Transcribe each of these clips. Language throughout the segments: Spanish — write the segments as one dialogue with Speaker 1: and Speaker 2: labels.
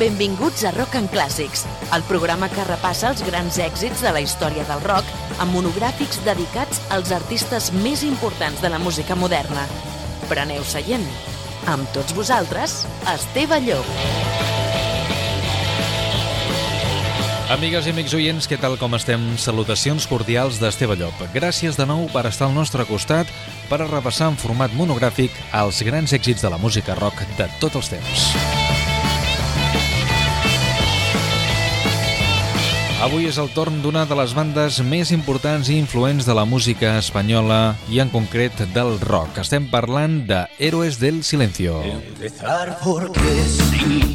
Speaker 1: Benvinguts a Rock and Clàssics, el programa que repassa els grans èxits de la història del rock amb monogràfics dedicats als artistes més importants de la música moderna. Preneu seient. Amb tots vosaltres, Esteve Llop.
Speaker 2: Amigues i amics oients, què tal com estem? Salutacions cordials d'Esteve Llop. Gràcies de nou per estar al nostre costat per a repassar en format monogràfic els grans èxits de la música rock de tots els temps. Avui és el torn d'una de les bandes més importants i influents de la música espanyola i en concret del rock. Estem parlant de Héroes del Silencio.
Speaker 3: Empezar porque sí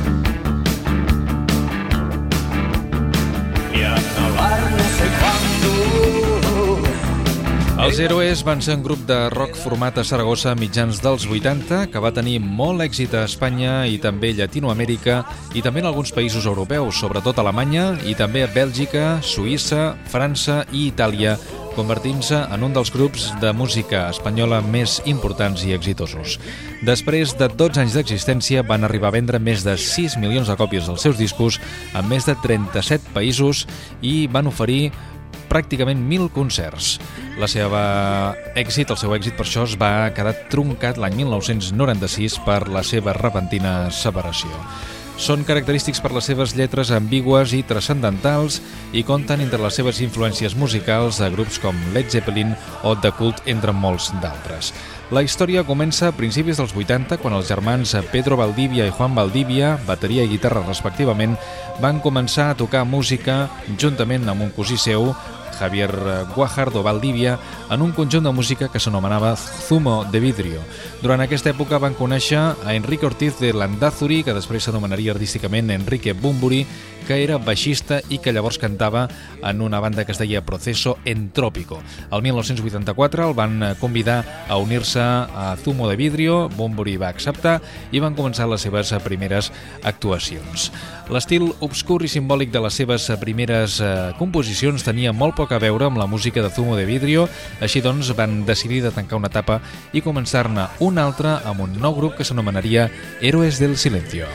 Speaker 3: y acabar no sé cuándo.
Speaker 2: Els Héroes van ser un grup de rock format a Saragossa a mitjans dels 80 que va tenir molt èxit a Espanya i també a Llatinoamèrica i també en alguns països europeus, sobretot a Alemanya i també a Bèlgica, Suïssa, França i Itàlia, convertint-se en un dels grups de música espanyola més importants i exitosos. Després de 12 anys d'existència van arribar a vendre més de 6 milions de còpies dels seus discos en més de 37 països i van oferir pràcticament 1.000 concerts. El seu èxit per això es va quedar truncat l'any 1996 per la seva repentina separació. Són característics per les seves lletres ambigües i transcendentals i compten entre les seves influències musicals a grups com Led Zeppelin o The Cult, entre molts d'altres. La història comença a principis dels 80, quan els germans Pedro Valdivia i Juan Valdivia, bateria i guitarra respectivament, van començar a tocar música juntament amb un cosí seu, Javier Guajardo Valdivia, en un conjunt de música que s'anomenava Zumo de Vidrio. Durant aquesta època van conèixer a Enrique Ortiz de Landázuri, que després s'anomenaria artísticament Enrique Bunbury, que era baixista i que llavors cantava en una banda que es deia Proceso Entrópico. El 1984 el van convidar a unir-se a Zumo de Vidrio, Bunbury va acceptar i van començar les seves primeres actuacions. L'estil obscur i simbòlic de les seves primeres composicions tenia molt poc a veure amb la música de Zumo de Vidrio, així doncs van decidir de tancar una etapa i començar-ne una altra amb un nou grup que s'anomenaria Héroes del Silencio.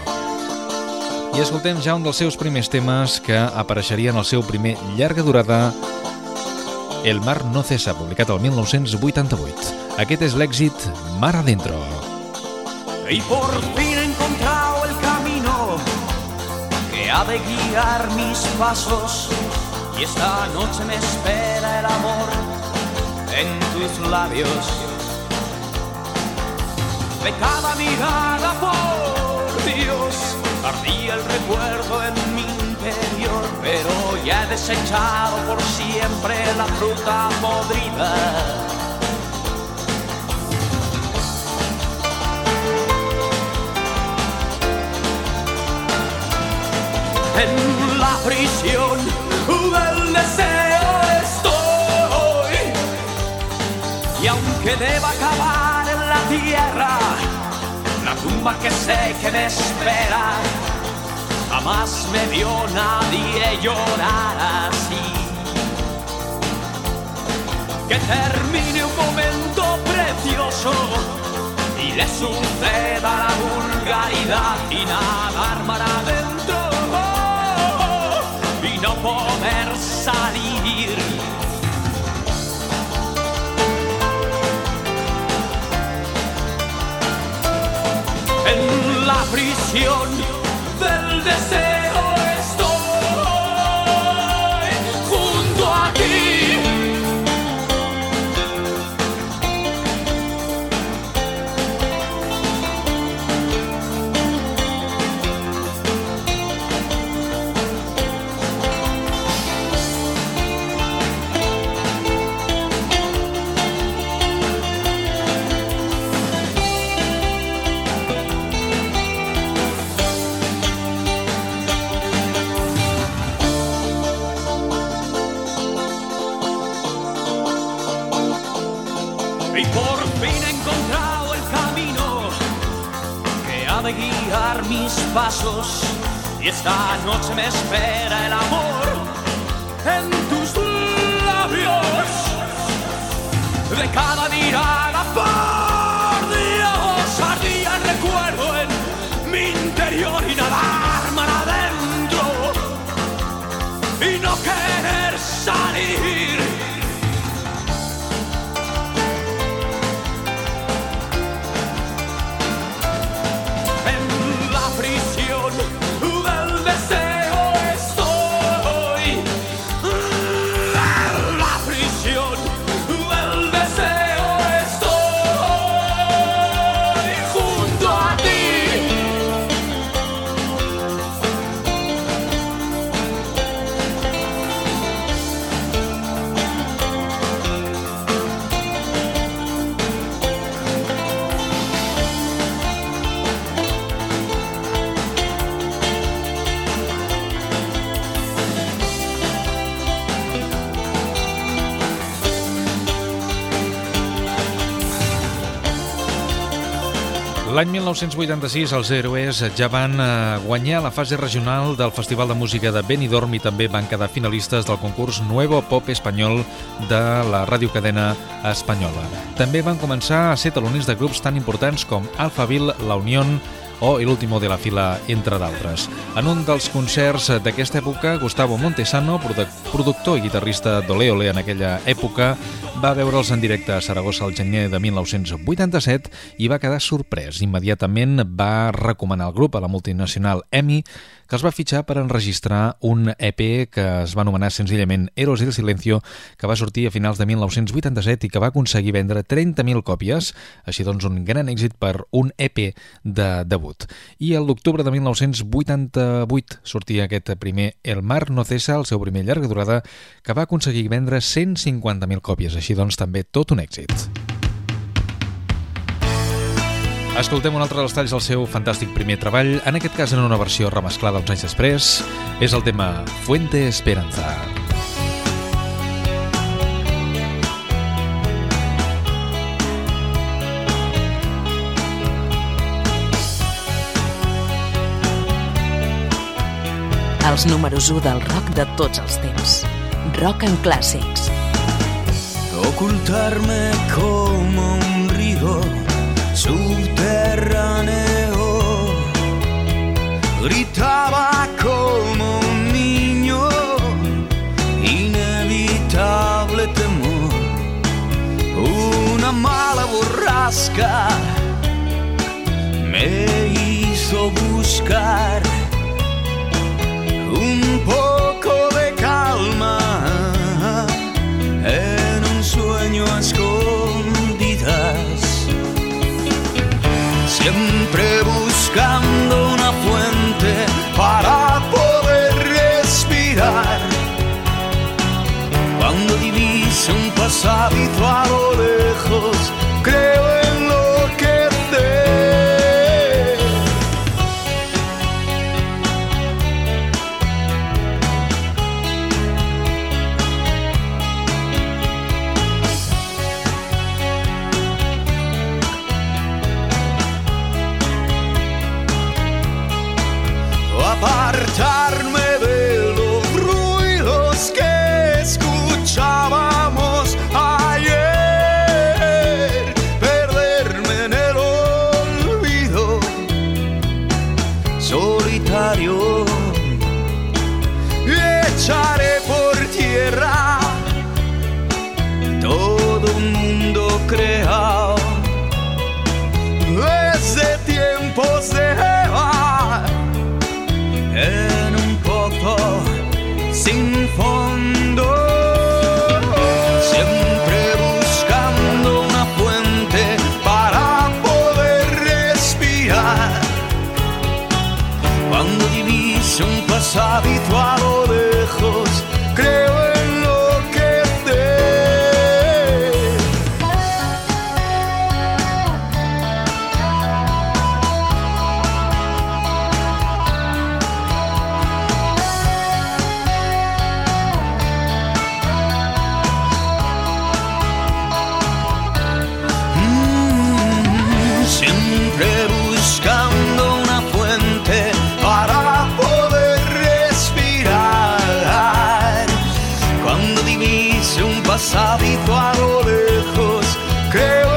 Speaker 2: I escoltem ja un dels seus primers temes que apareixeria en el seu primer llarga durada, El mar no cesa, publicat el 1988. Aquest és l'èxit Mar Adentro.
Speaker 3: Y por fin he encontrado el camino que ha de guiar mis pasos, y esta noche me espera el amor en tus labios. De cada mirada, por Dios, ardía el recuerdo en mi interior, pero ya he desechado por siempre la fruta podrida. En la prisión del deseo estoy, y aunque deba acabar en la tierra, la tumba que sé que me espera, jamás me vio nadie llorar así. Que termine un momento precioso y le suceda la vulgaridad y nadar mar adentro y no poder salir. En la prisión del deseo estoy junto a ti. Y por fin he encontrado el camino que ha de guiar mis pasos, y esta noche me espera el amor en tus labios. De cada mirada, por Dios, ardía el recuerdo en mi interior y nadar
Speaker 2: L'any 1986 els Héroes ja van guanyar la fase regional del Festival de Música de Benidorm i també van quedar finalistes del concurs Nuevo Pop Espanyol de la radiocadena espanyola. També van començar a ser taloners de grups tan importants com Alphaville, La Unión o El Último de la Fila, entre d'altres. En un dels concerts d'aquesta època, Gustavo Montesano, productor i guitarrista d'Olé Olé en aquella època, va veure'ls en directe a Saragossa el gener de 1987 i va quedar sorprès. Immediatament va recomanar el grup a la multinacional EMI, que els va fitxar per enregistrar un EP que es va anomenar senzillament Héroes del Silencio, que va sortir a finals de 1987 i que va aconseguir vendre 30.000 còpies, així doncs un gran èxit per un EP de debut. I a l'octubre de 1988 sortia aquest primer El Mar no cessa, el seu primer llarga durada, que va aconseguir vendre 150.000 còpies, així doncs també tot un èxit. Escoltem un altre dels talls del seu fantàstic primer treball, en aquest cas en una versió remesclada uns anys després. És el tema Fuente Esperanza.
Speaker 1: Els números 1 del rock de tots els temps. Rock and Classics.
Speaker 3: Ocultarme como un río subterráneo, gritaba como un niño, inevitable temor, una mala borrasca me hizo buscar un poco de calma en un sueño a escondidas. Siempre buscando una fuente para poder respirar. Cuando diviso un pasadito a lo lejos, creo enloquecer. Apartarme de los ruidos que escuchábamos ayer, perderme en el olvido solitario y echaré por tierra todo un mundo creado desde tiempos de Eva, en un pozo sin fondo, siempre buscando una fuente para poder respirar. Cuando diviso un pasadito a lo lejos, creo enloquecer. Buscando una fuente para poder respirar. Cuando divise un pasadito a lo lejos, creo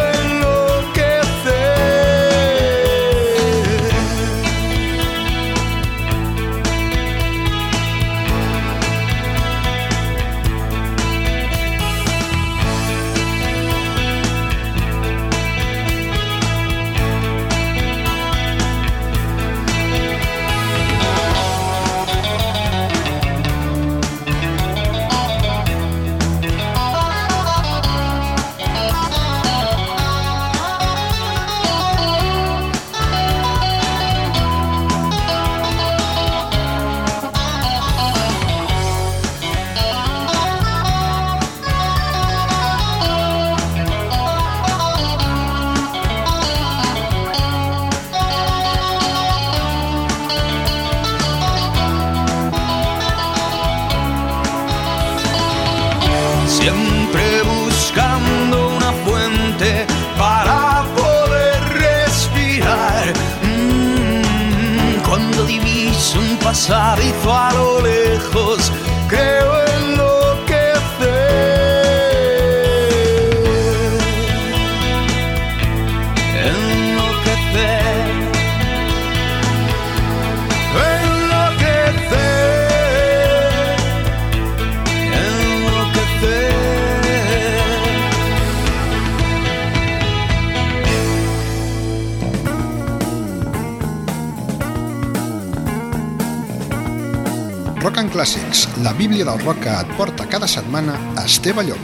Speaker 3: pasadizo a lo lejos, creo
Speaker 4: Rock and Classics, la bíblia del rock que et porta cada setmana a Esteve Llop.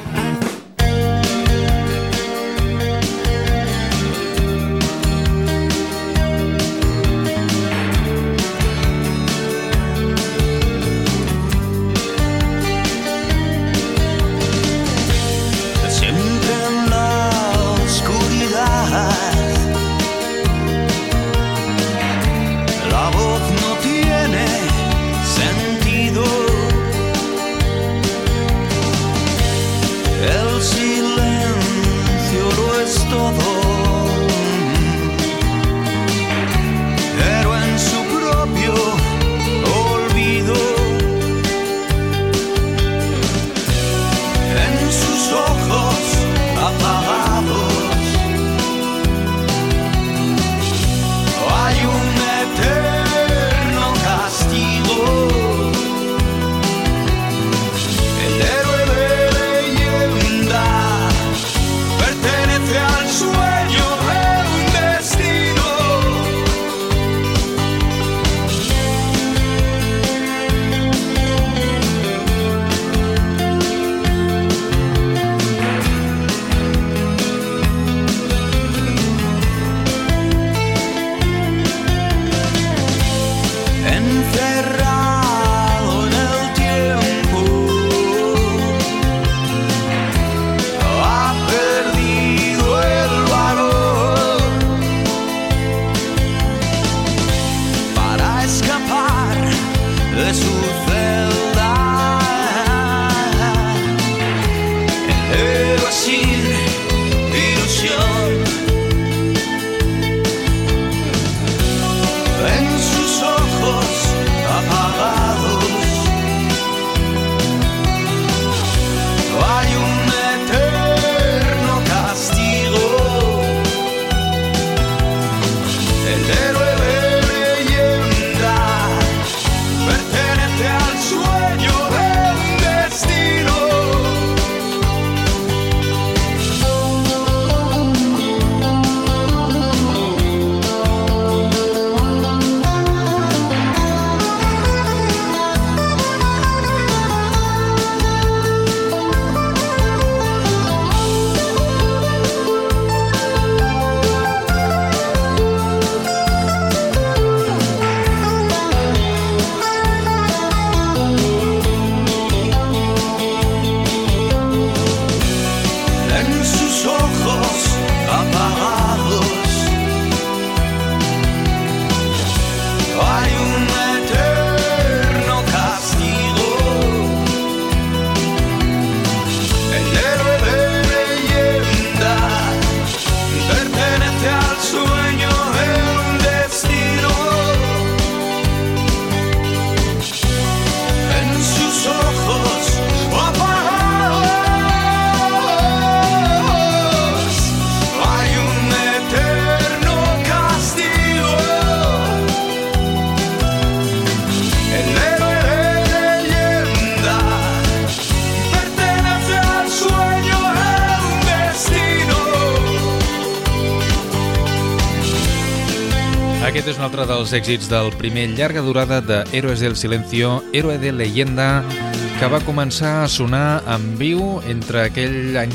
Speaker 2: Aquest és un altre dels èxits del primer llarga durada de Héroes del Silencio, Héroe de Leyenda, que va començar a sonar en viu entre aquell any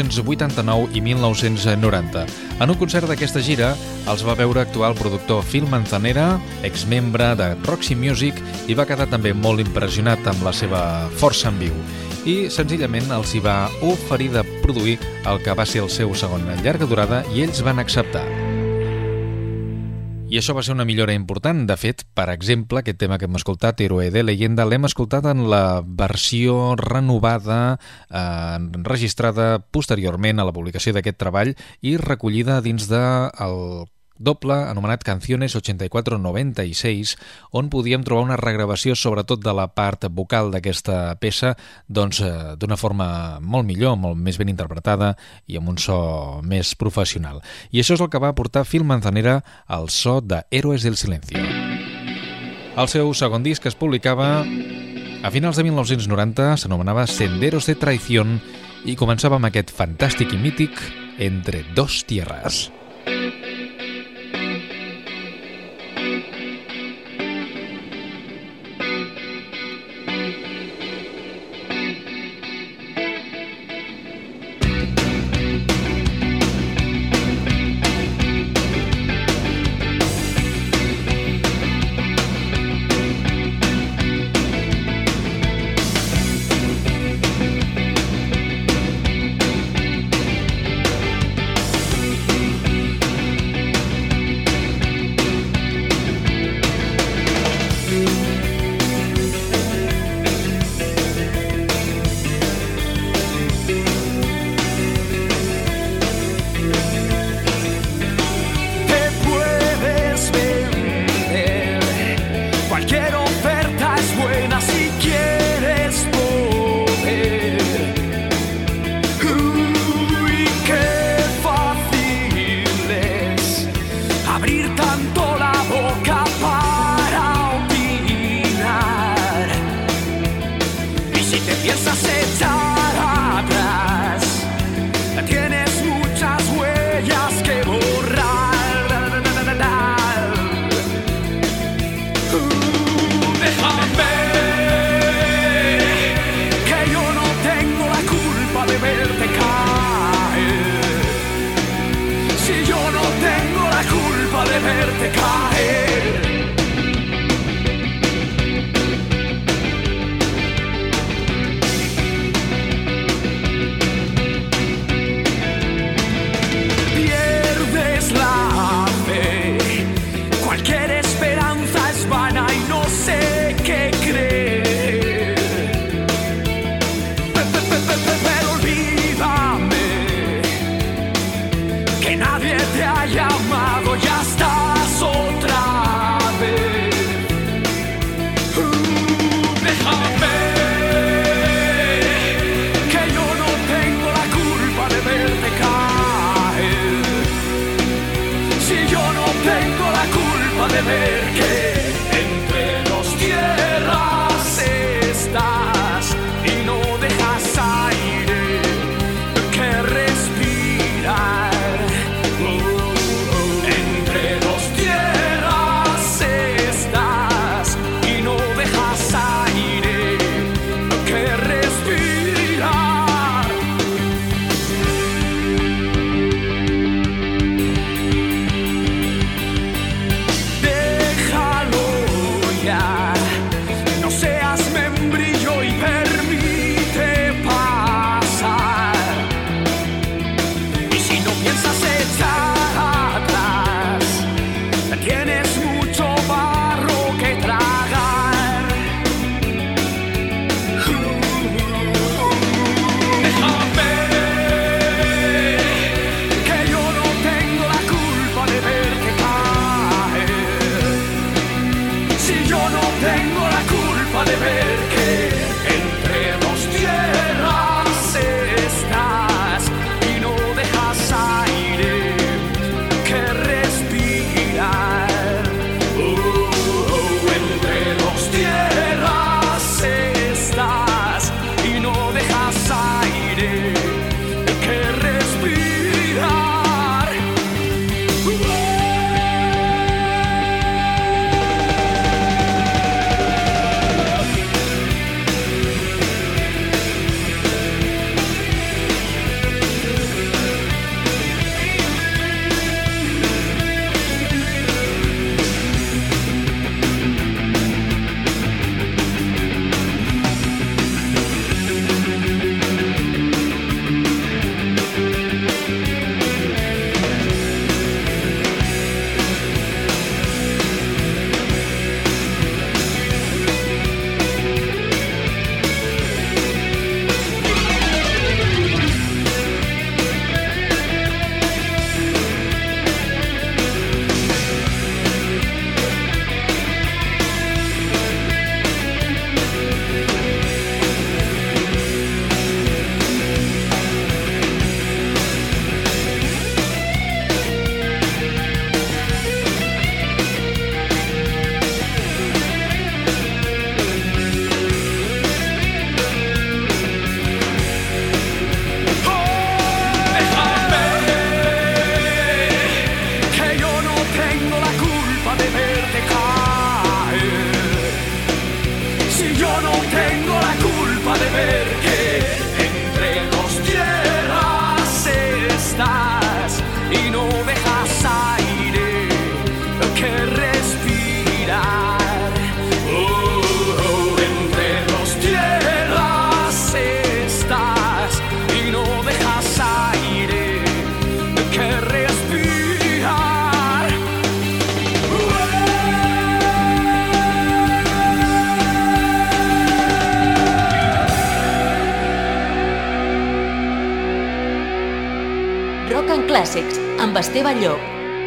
Speaker 2: 1989 i 1990. En un concert d'aquesta gira els va veure actuar el productor Phil Manzanera, exmembre de Roxy Music, i va quedar també molt impressionat amb la seva força en viu. I senzillament els hi va oferir de produir el que va ser el seu segon llarga durada i ells van acceptar. I això va ser una millora important. De fet, per exemple, aquest tema que hem escoltat, Héroe de Leyenda, l'hem escoltat en la versió renovada, enregistrada posteriorment a la publicació d'aquest treball i recollida dins del doble anomenat Canciones 84-96, on podíem trobar una regravació sobretot de la part vocal d'aquesta peça d'una forma molt millor, molt més ben interpretada i amb un so més professional. I això és el que va portar Phil Manzanera al so de Héroes del Silencio. El seu segon disc es publicava a finals de 1990, s'anomenava Senderos de Traición i començava amb aquest fantàstic i mític Entre dos tierras.
Speaker 1: Rock and Classics, amb Esteve Llop.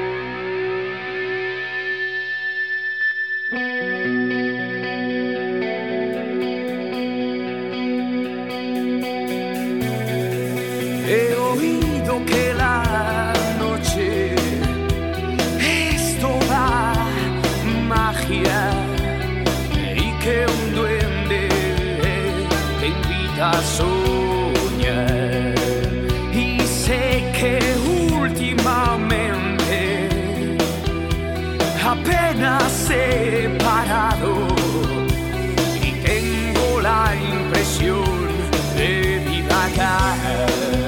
Speaker 3: He oído que la noche es toda magia y que un duende te invita a soñar. Y sé que últimamente apenas he parado y tengo la impresión de divagar.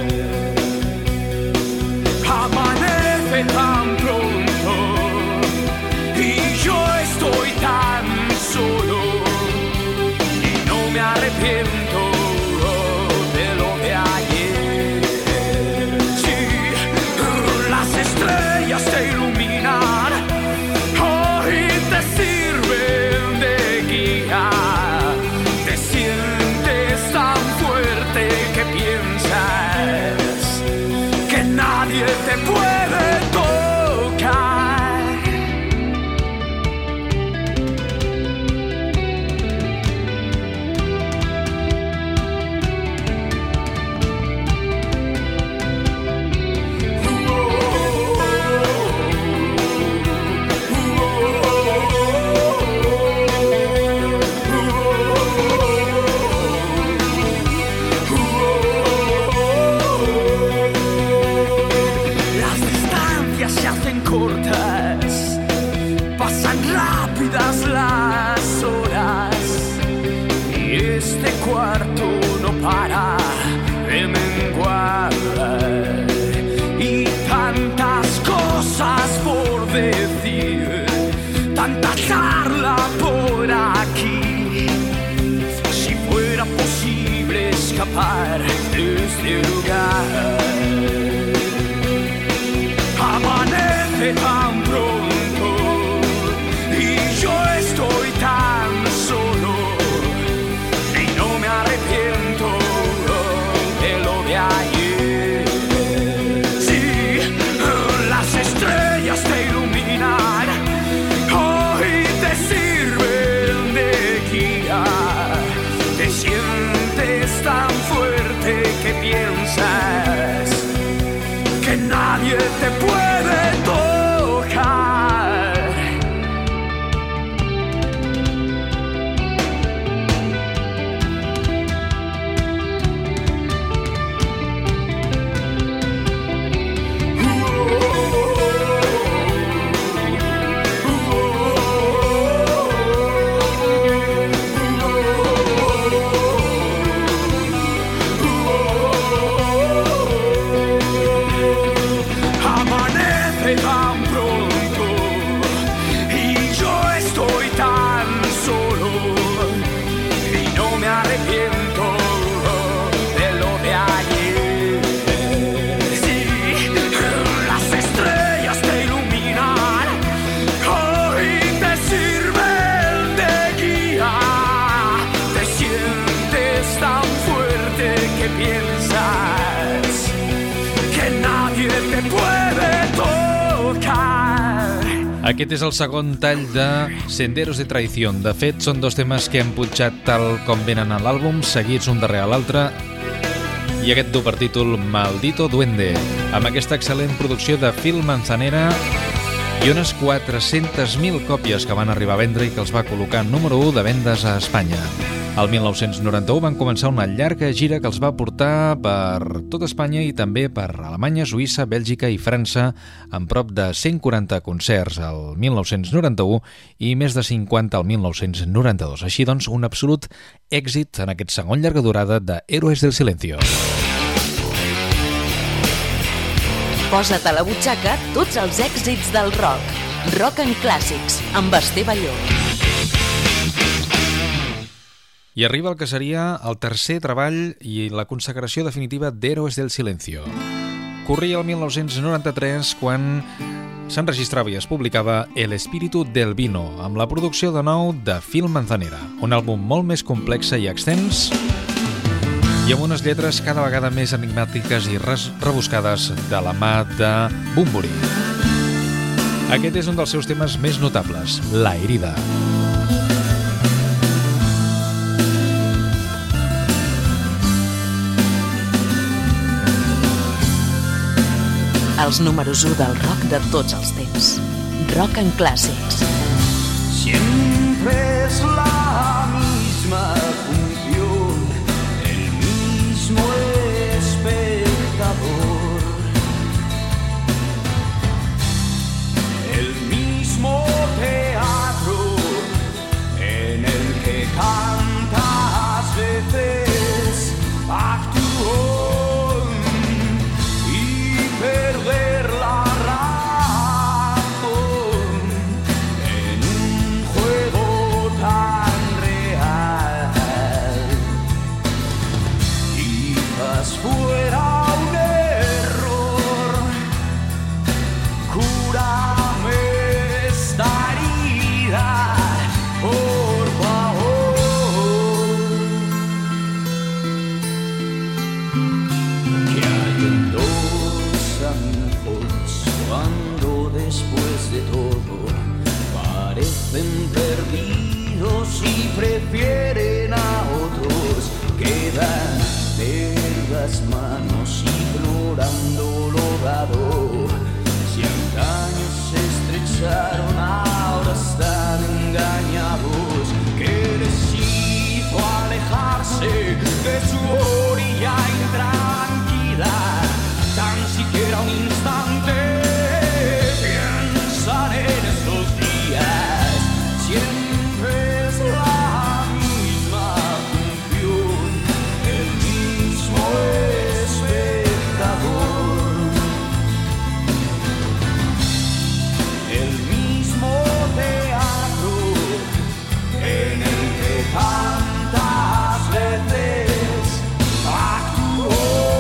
Speaker 3: Amanece tan pronto y yo estoy tan solo y no me arrepiento de lo de ayer. Sí, las estrellas te iluminan y te sirven de guía. Te sientes tan fuerte que piensas que nadie te puede tocar. Las distancias se hacen cortas, pasan rápidas las horas y este cuarto no para de menguar. Y tantas cosas por decir, tanta charla por aquí. Si fuera posible escapar de este lugar. Amanece tan pronto y yo estoy tan solo y no me arrepiento de lo de ayer. Sí, las estrellas te iluminan y te sirven de guía. Te sientes tan fuerte que piensas que nadie te puede tocar. Amanece tan pronto y yo estoy tan solo y no me arrepiento de lo de ayer. Sí, las estrellas te iluminan y te sirven de guía. Te sientes tan fuerte que piensas que nadie te puede tocar.
Speaker 2: Aquest és el segon tall de Senderos de Traición. De fet, són dos temes que hem punxat tal com venen a l'àlbum, seguits un darrere l'altre, i aquest dur per títol Maldito Duende, amb aquesta excel·lent producció de Phil Manzanera i unes 400.000 còpies que van arribar a vendre i que els va col·locar número 1 de vendes a Espanya. El 1991 van començar una llarga gira que els va portar per tot Espanya i també per Alemanya, Suïssa, Bèlgica i França, amb prop de 140 concerts al 1991 i més de 50 al 1992. Així doncs, un absolut èxit en aquest segon llarga durada de Héroes del Silencio.
Speaker 1: Posa't a la butxaca tots els èxits del rock. Rock and Classics, amb Esteve Llop.
Speaker 2: I arriba el que seria el tercer treball i la consagració definitiva d'Héroes del Silencio. Corria el 1993 quan s'enregistrava i es publicava El espíritu del vino, amb la producció de nou de Phil Manzanera, un àlbum molt més complex i extens. I i amb unes lletres cada vegada més enigmàtiques i rebuscades de la mà de Bunbury. Aquest és un dels seus temes més notables, La herida.
Speaker 1: Els números 1 del rock de tots els temps. Rock en clàssics.
Speaker 3: Siempre es la misma función, el mismo espectador, el mismo teatro en el que tantas veces actuó y perder la razón en un juego tan real. Quizás fuera un error, cúrame esta herida, por favor. Que hay en dos amigos cuando después de todo parecen perdidos y prefieren a otros, quedan de las manos implorando lo dado. Si antaños se estrecharon, ahora están engañados. ¿Qué les hizo alejarse de su orilla intranquila? Tan siquiera un instante piensan en estos días. Siempre es la misma función, el mismo espectador, el mismo teatro en el que tantas veces actuó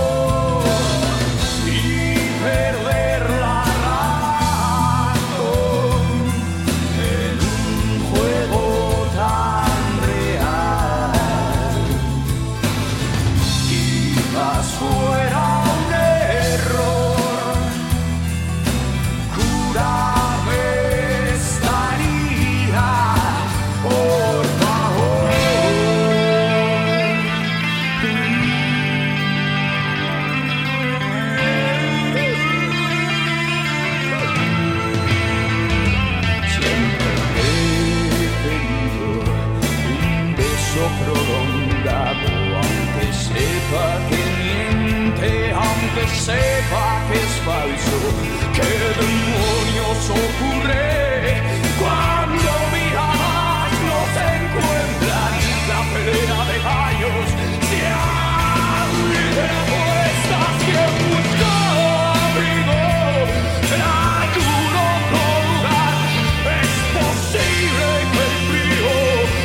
Speaker 3: y perder la razón en un juego tan real. Quizás fuera un error, cúrame esta herida, por favor. Siempre he pedido un beso prolongado, aunque sepa que miente, aunque sepa que es falso. ¿Qué demonios ocurre cuando miradas no se encuentran y la pelea de gallos se abre apuestas? ¿Quién busca abrigo en algún otro lugar? Es posible que el frío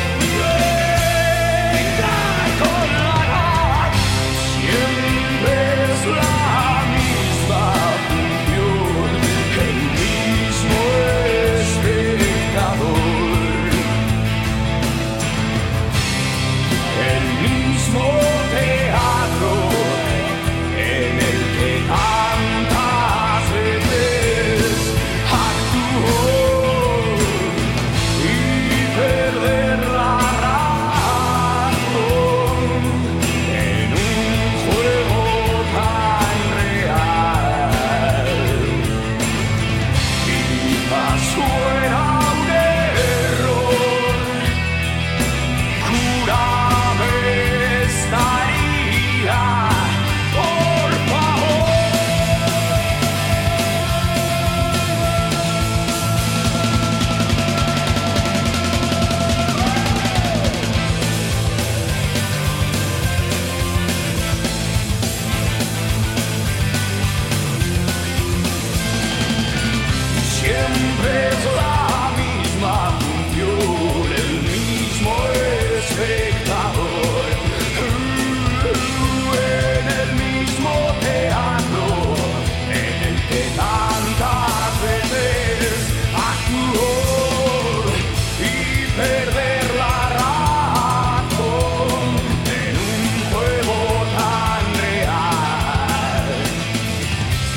Speaker 3: venga con la edad. Siempre es la misma función, el mismo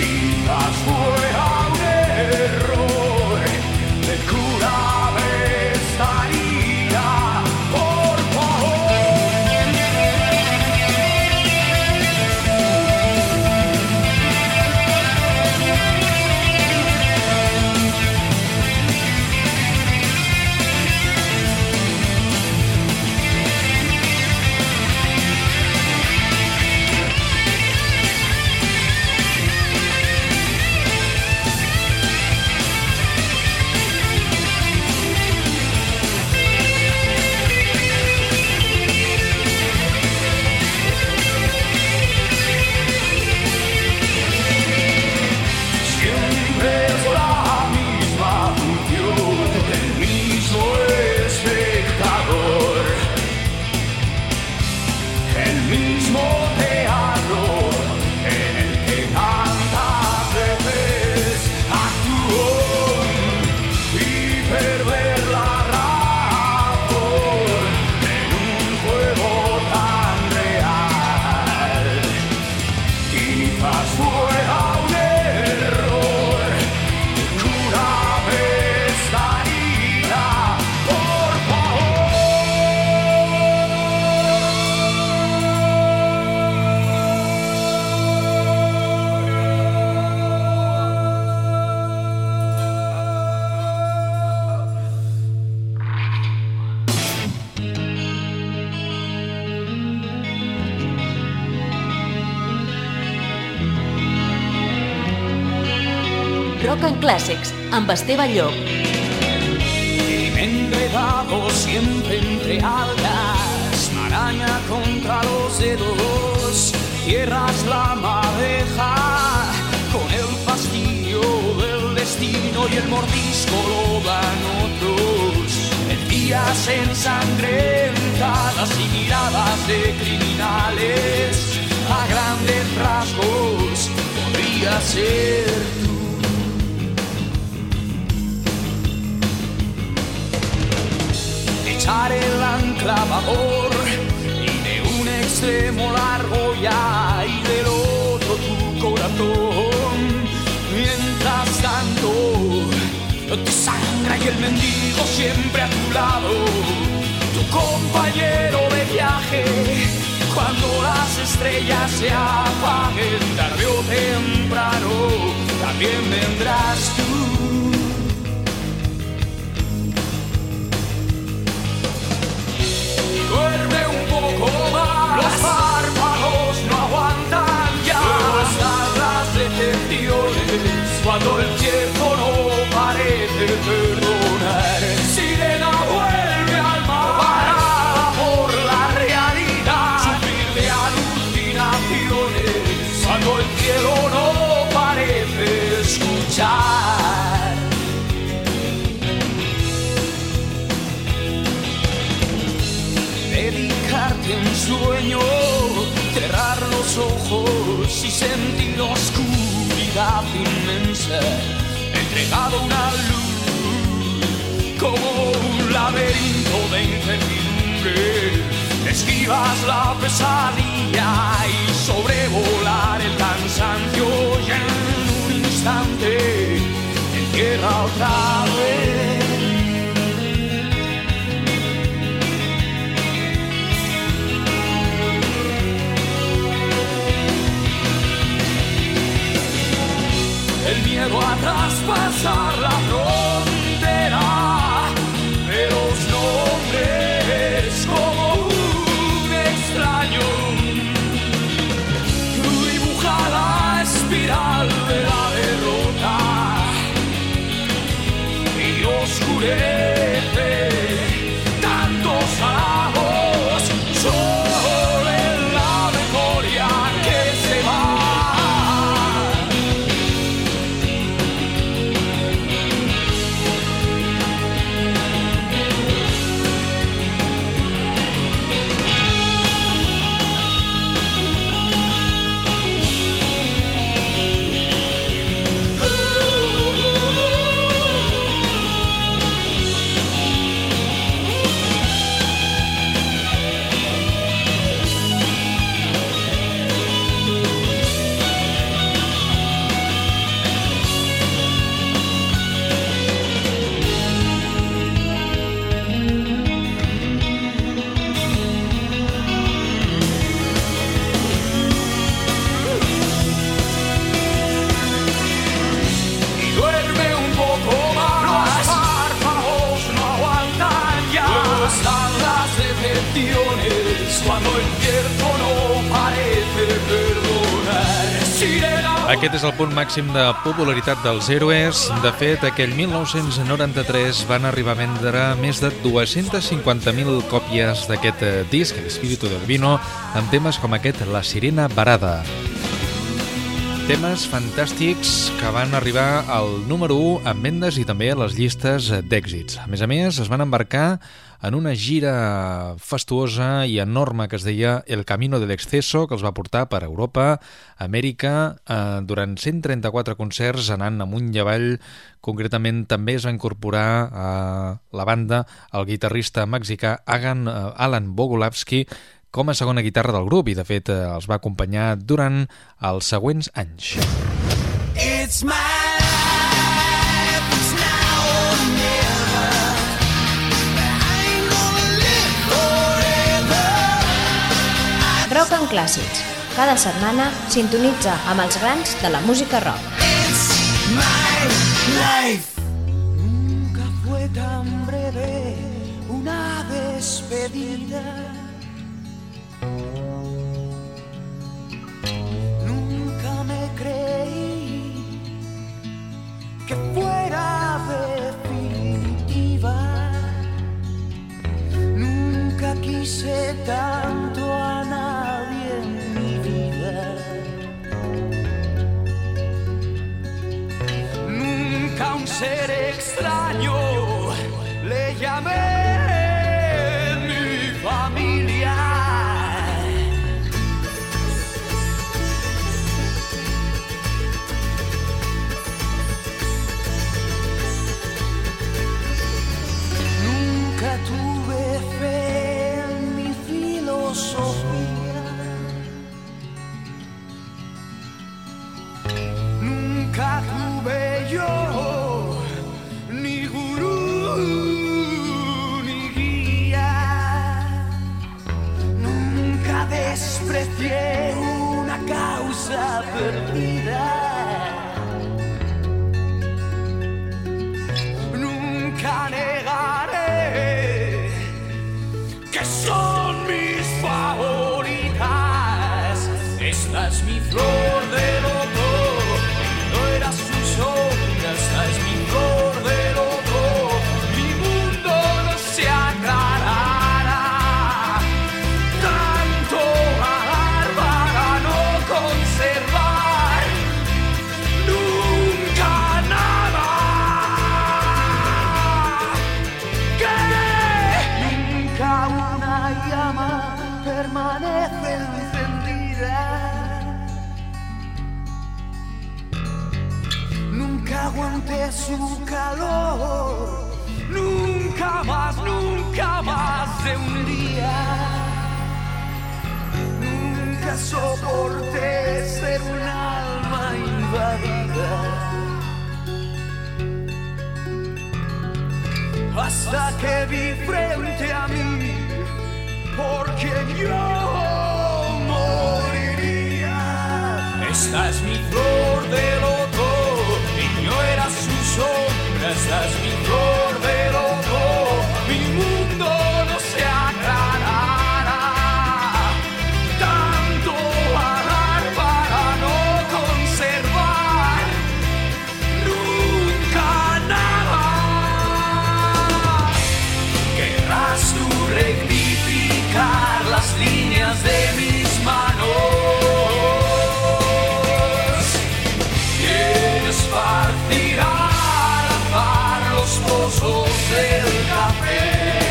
Speaker 3: quizás fuera un error, el cura me estaría, por favor.
Speaker 1: Rock and Classics, amb Esteve Llop.
Speaker 3: Y me he enredado siempre entre algas, maraña contra los dedos, tierras la madeja, con el fastidio del destino y el mordisco lo dan otros. Días ensangrentadas y miradas de criminales, a grandes rasgos podría ser tú. Echar el ancla a babor y de un extremo largo ya y del otro tu corazón. Mientras tanto te sangra y el mendigo siempre a tu lado, tu compañero de viaje. Cuando las estrellas se apaguen, tarde o temprano, también vendrás tú. Duerme un poco más, los párpados no aguantan ya. Luego están las decepciones, cuando el tiempo no parece perdonar. Sirena vuelve al mar, parada por la realidad, sufrir de alucinaciones, cuando el cielo no parece escuchar. Dedicarte un sueño, cerrar los ojos y sentir la oscuridad inmensa, entregado una luz como un laberinto de incertidumbre. Esquivas la pesadilla y sobrevolar el cansancio y en un instante te entierra otra vez. El miedo a traspasar la frontera de los nombres como un extraño, dibuja la espiral de la derrota y oscurece tantos halagos sobre la memoria que se va.
Speaker 2: Aquest és el punt màxim de popularitat dels Héroes. De fet, aquell 1993 van arribar a vendre més de 250.000 còpies d'aquest disc, Espíritu del Vino, amb temes com aquest, La Sirena Varada. Temes fantàstics que van arribar al número 1 en vendes i també a les llistes d'èxits. A més, es van embarcar en una gira fastuosa i enorme que es deia El Camino del Exceso, que els va portar per Europa, Amèrica, durant 134 concerts anant amunt i avall. Concretament també es va incorporar a la banda el guitarrista mexicà Alan Bogolavsky com a segona guitarra del grup i de fet els va acompanyar durant els següents anys. It's my life, it's now or never. I ain't gonna live forever.
Speaker 5: Rock en Clàssics. Cada setmana sintonitza amb els grans de la música rock.
Speaker 3: It's my life. Nunca fue tan breve una despedida. Nunca me creí que fuera definitiva. Nunca quise tanto a nadie en mi vida. Nunca a un ser extraño le llamé mi familia. Tuve fe en mi filosofía. Nunca tuve yo ni gurú ni guía. Nunca desprecié una causa perdida. Nunca negaré que son mis favoritas. Esta es mi flor de loto, no era su sombra. Esta es mi flor de loto, mi mundo no se aclarará. Tanto vagar para no conservar nunca nada. Que nunca una llama permanece encendida. Nunca aguanté su calor. Nunca más de un día. Nunca soporté ser un alma invadida. Hasta que vi frente a mí porque yo moriría. Esta es mi flor de loto y no era su sombra. Esta es mi flor de loto, mi mundo no se aclarará. Tanto vagar para no conservar nunca nada. Querrás tú rectificar las líneas de mis manos y esparcir al azar los pozos del café.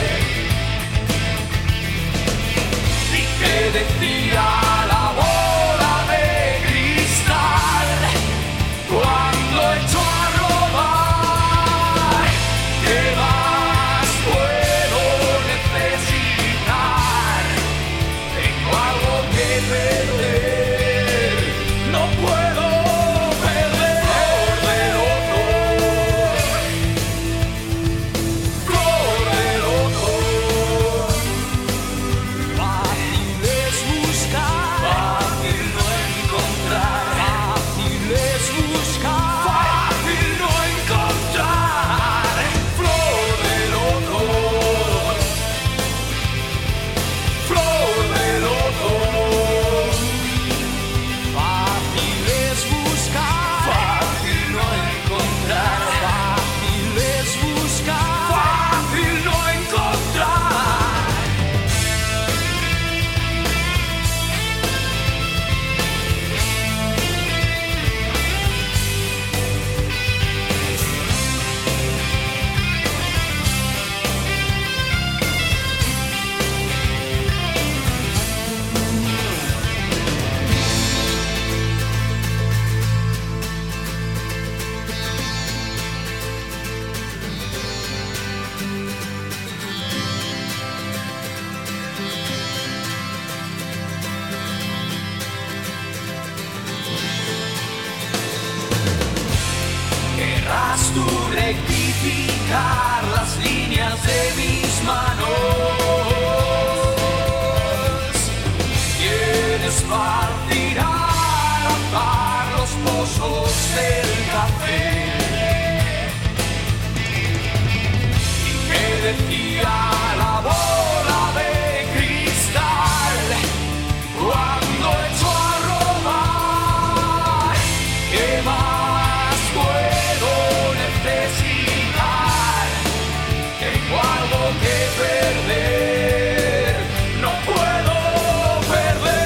Speaker 3: ¿Y qué decía la bola de cristal cuando echó a robar? ¿Qué más puedo necesitar? Tengo algo que perder, no puedo perder. Flor de loto, flor modificar las líneas de mis manos. Tienes partir a tapar los pozos del café. ¿Y qué decía la bola de cristal cuando echó a robar? ¿Qué más puedo necesitar? Tengo algo que perder, no puedo perder.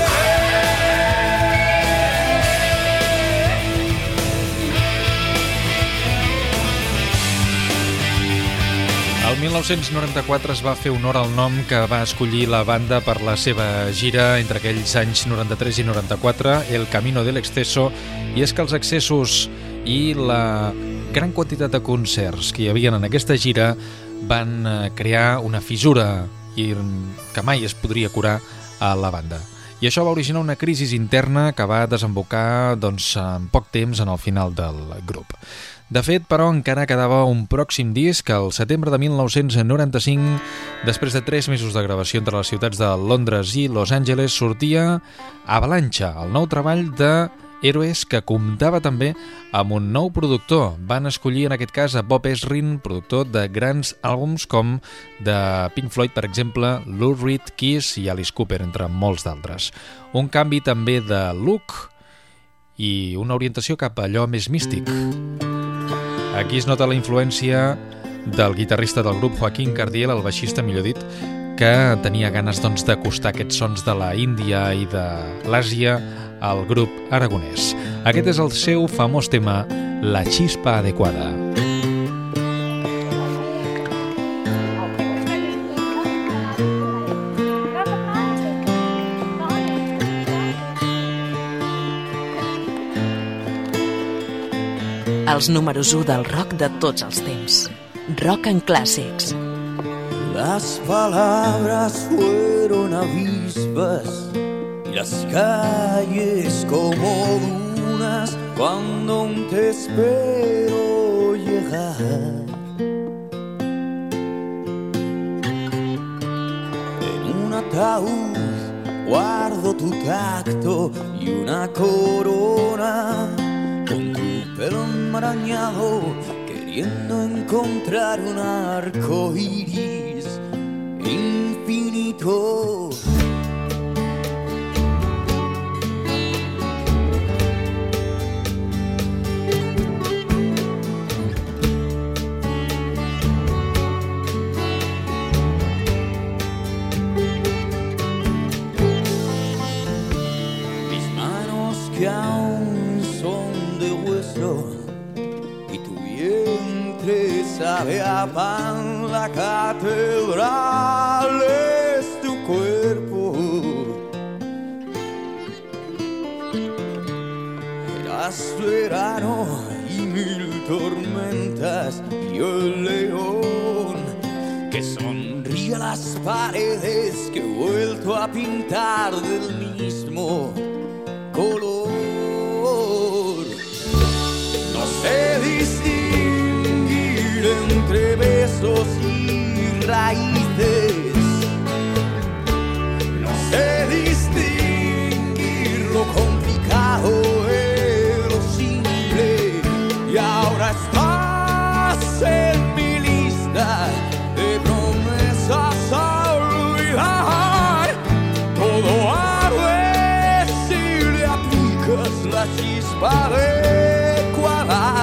Speaker 2: El 1994 es va fer honor al nom que va escollir la banda per la seva gira entre aquells anys 93 i 94, El Camino del Exceso, i és que els excessos i la gran quantitat de concerts que hi havia en aquesta gira van crear una fissura i que mai es podria curar a la banda. I això va originar una crisi interna que va desembocar en poc temps en el final del grup. De fet, però, encara quedava un pròxim disc. Al setembre de 1995, després de 3 mesos de gravació entre les ciutats de Londres i Los Angeles, sortia Avalancha, el nou treball de Héroes, que comptava també amb un nou productor. Van escollir en aquest cas a Bob Ezrin, productor de grans àlbums com de Pink Floyd, per exemple, Lou Reed, Kiss i Alice Cooper, entre molts d'altres. Un canvi també de look i una orientació cap a allò més místic. Aquí es nota la influència del guitarrista del grup, Joaquín Cardiel, el baixista, millor dit, que tenia ganes d'acostar aquests sons de la Índia i de l'Àsia al grup aragonès. Aquest és el seu famós tema, La Chispa Adecuada.
Speaker 1: Els números 1 del rock de tots els temps. Rock en clàssics.
Speaker 3: Las palabras fueron avispas y las calles como dunas cuando aún te espero llegar. En un ataúd guardo tu tacto y una corona con tu pelo enmarañado, queriendo encontrar un arco iris infinito. Mis manos que aún son de hueso y tu vientre sabe a pan, la catedral es tu cuerpo. Eras verano y 1000 tormentas y el león que sonríe a las paredes que he vuelto a pintar del mismo color. No sé distinguir entre besos y raíces, no sé distinguir lo complicado de lo simple, y ahora estás en mi lista de promesas a olvidar. Todo arde si le aplicas la chispa adecuada.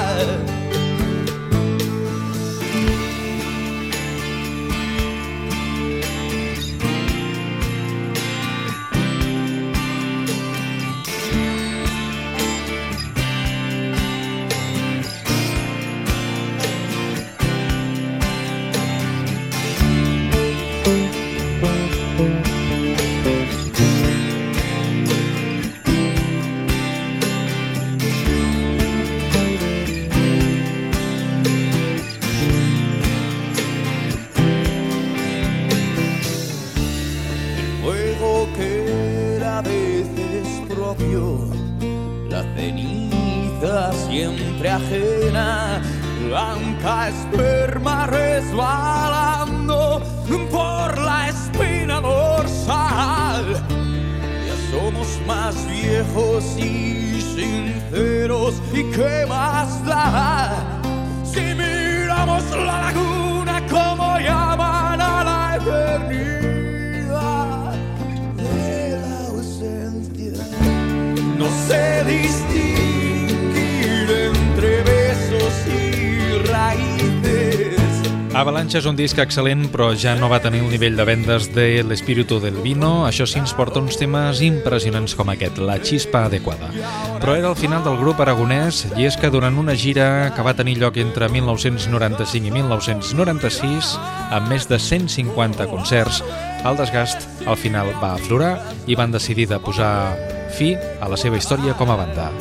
Speaker 3: La ceniza siempre ajena, blanca esperma resbalando por la espina dorsal. Ya somos más viejos y sinceros, ¿y qué más da? Si miramos la laguna como llaman a la eternidad de la ausencia, no sé distinguir entre besos y raíces.
Speaker 2: Avalancha és un disc excel·lent, però ja no va tenir el nivell de vendes de l'Espíritu del Vino. Això sí, ens porta uns temes impressionants com aquest, La Chispa Adequada. Però era el final del grup aragonès, i és que durant una gira que va tenir lloc entre 1995 i 1996, amb més de 150 concerts, el desgast al final va aflorar i van decidir de posar fi a la seva història com a banda.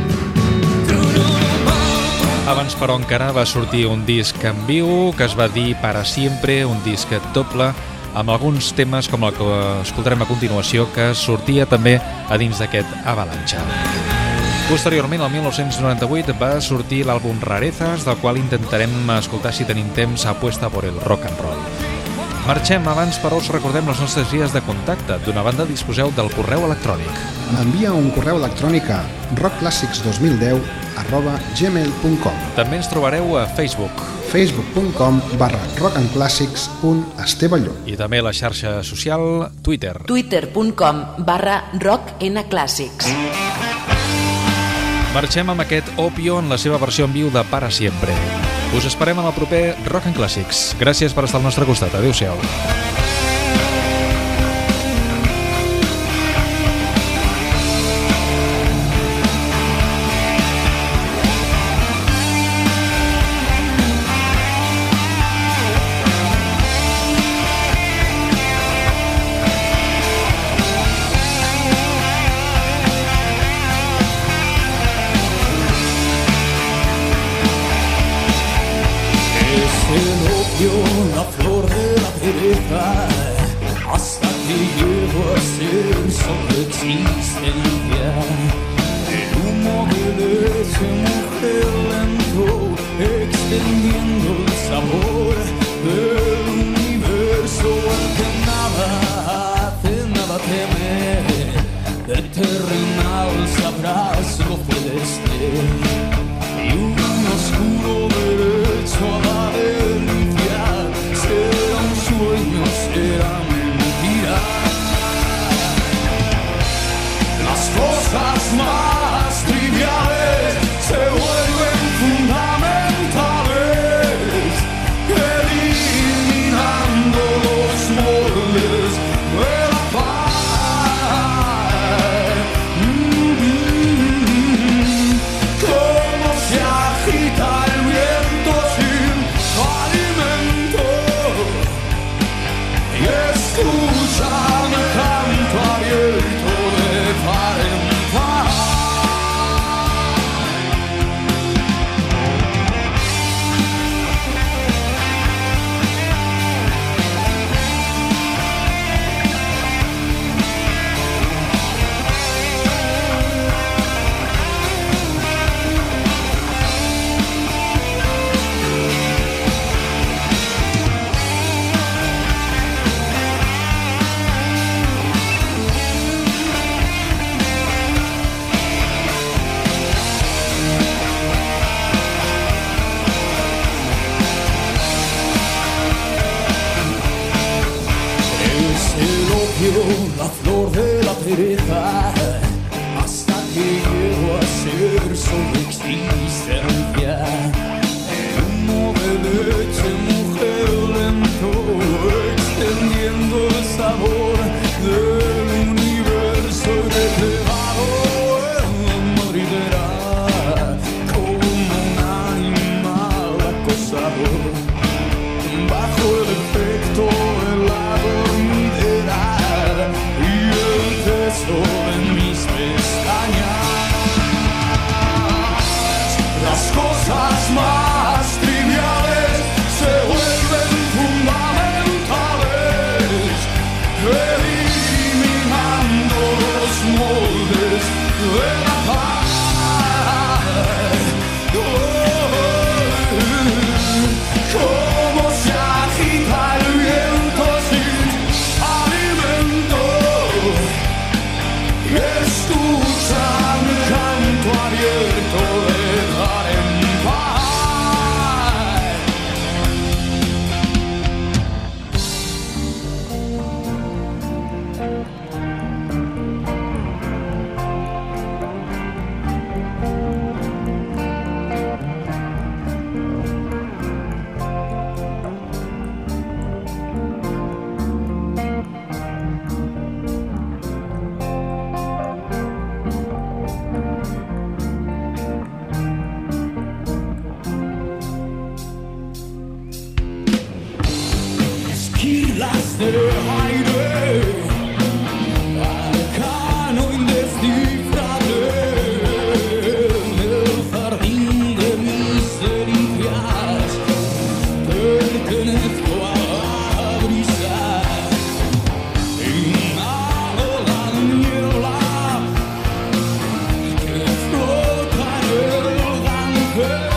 Speaker 2: Abans, però, encara va sortir un disc en viu que es va dir Para Siempre, un disc doble amb alguns temes com el que escoltarem a continuació, que sortia també a dins d'aquest Avalancha. Posteriorment, el 1998, va sortir l'àlbum Rarezas, del qual intentarem escoltar, si tenim temps, Apuesta por el rock and roll. Marxem. Abans, però, us recordem les nostres vies de contacte. D'una banda, disposeu del correu electrònic.
Speaker 4: Envia un correu electrònic a rockclassics2010@gmail.com.
Speaker 2: També ens trobareu a Facebook.
Speaker 4: facebook.com/rockandclassics.esteballó.
Speaker 2: I també a la xarxa social Twitter.
Speaker 1: twitter.com/rocknclassics.
Speaker 2: Marxem amb aquest Opio en la seva versió en viu de Para Siempre. Us esperem en el proper Rock and Classics. Gràcies per estar al nostre costat. Adéu-siau.
Speaker 3: La flor de la pereza, hasta que llego a ser solo existencia. El humo de leche, mujer lento, extendiendo el sabor del universo al que nada hace, nada teme. De terrenal sabrás lo celeste y un oscuro derecho a la delicia. Será un sueño, será mentira. Las cosas más triviales se vuelven fundamentales, eliminando los moldes de la paz. Cómo se agita el viento sin alimento. Y escúchame, canto abierto de par en par. La flor de la pereza, hasta que llego a ser solo existencia. El humo de leche, mujer lento, extendiendo el sabor del universo depravado. Morirá como un animal acosador, bajo el efecto de la dormidera y el peso de mis pestañas. Las cosas más triviales se vuelven fundamentales, eliminando los moldes de la paz. este aire arcano indescifrable, el jardín de mis delicias, pertenezco a brisa, inhalo la niebla que flota en el ganges.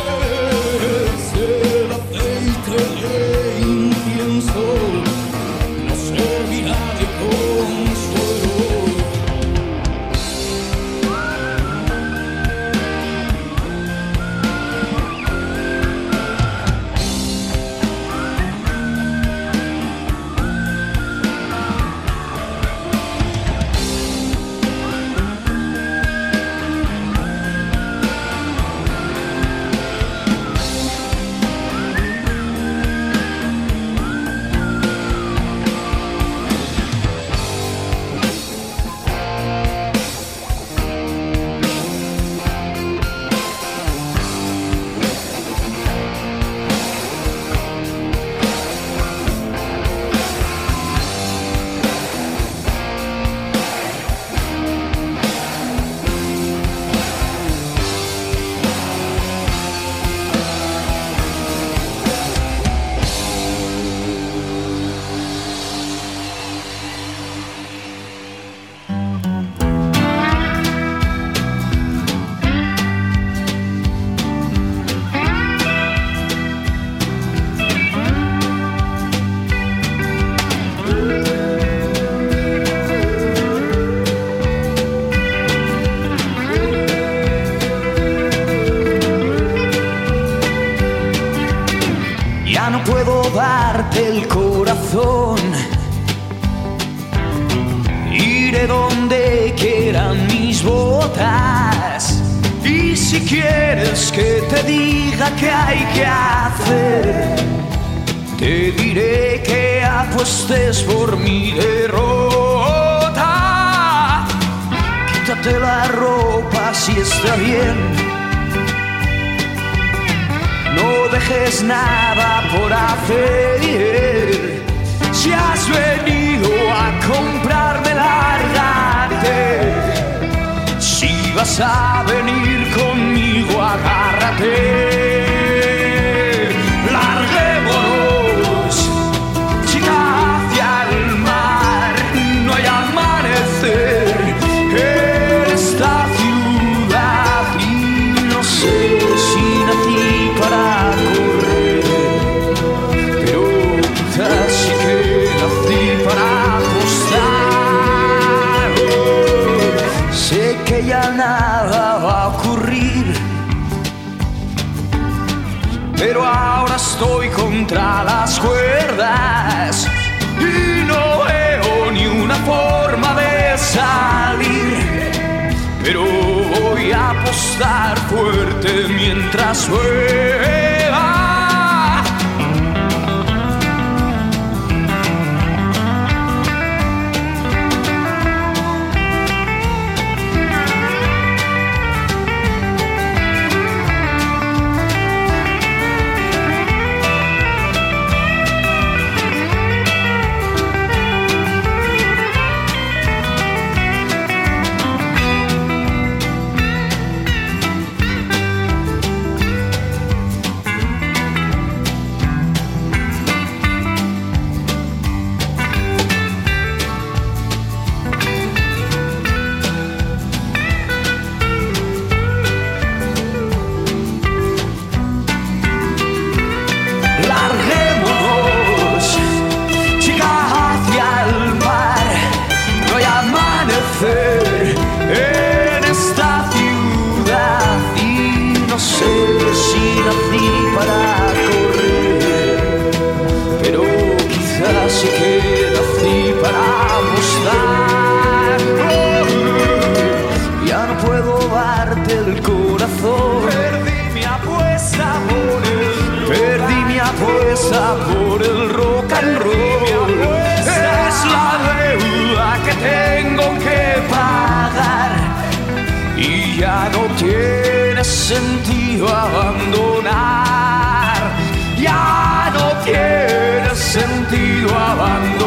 Speaker 3: No servirá de consuelo. No puedo darte el corazón, iré donde quieran mis botas, y si quieres que te diga qué hay que hacer, te diré que apuestes por mi derrota. Quítate la ropa si está bien, no dejes nada por hacer. Si has venido a comprarme, lárgate. Si vas a venir conmigo, agárrate. Larguémonos, chica, hacia el mar. No hay amanecer en esta ciudad y no sé si nací para correr, pero quizás sí que nací para apostar. Sé que ya nada va a ocurrir, pero ahora estoy contra las cuerdas y no veo ni una forma de salir, pero voy a apostar fuerte mientras llueva. En esta ciudad y no sé si nací para correr, pero quizás sí que nací para apostar. Ya no puedo darte el corazón, perdí mi apuesta por el rock and roll. Es la deuda que tengo que pagar y ya no tiene sentido abandonar. Ya no tiene sentido abandonar.